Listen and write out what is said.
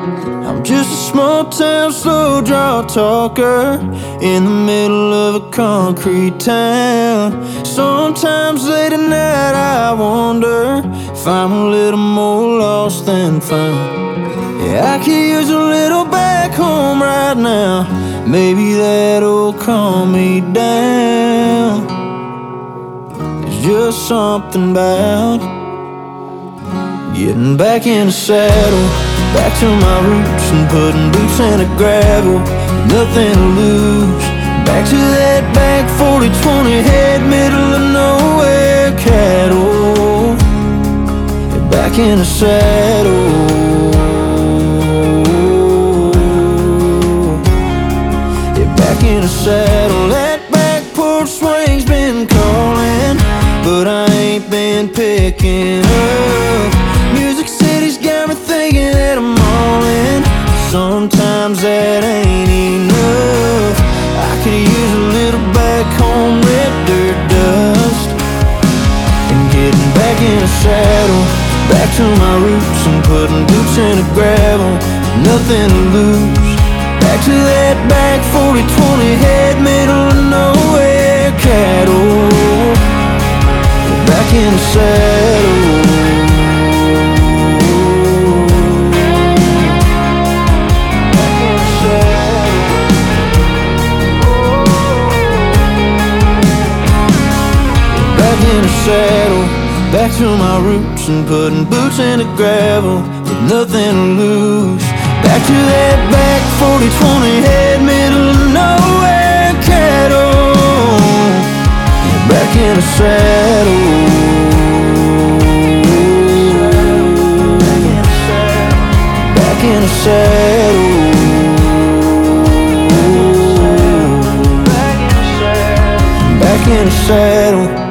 I'm just a small town slow draw talker in the middle of a concrete town. Sometimes late at night I wonder if I'm a little more lost than found. Yeah, I could use a little back home right now. Maybe that'll calm me down. There's just something about getting back in the saddle, back to my roots and putting boots in the gravel. Nothing to lose. Back to that back 40-20 head, middle of nowhere cattle. Yeah, back in the saddle. Yeah, back in the saddle. That back porch swing's been calling, but I ain't been picking up. Music City's got me thinking that I'm all in. Sometimes that ain't enough. I could use a little back home red dirt dust and getting back in the saddle, back to my roots and putting boots in the gravel. Nothing to lose. Back to that back 40-20 head, middle of nowhere cattle. Back in the saddle. Saddle, back to my roots and putting boots in the gravel with nothing to lose. Back to that back 40-20 head, middle of nowhere cattle. Back in the saddle. Back in the saddle. Back in the saddle.